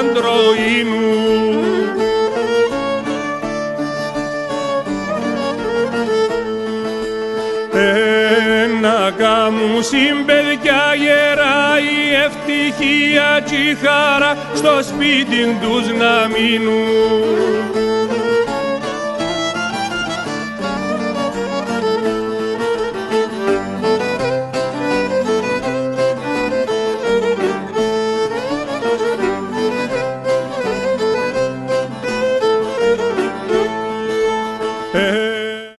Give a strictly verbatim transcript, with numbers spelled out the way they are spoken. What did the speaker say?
Ανδροϊνού. Ένα κάμουσιν παιδιά γερά η ευτυχία κι η χαρά στο σπίτι τους να μείνουν.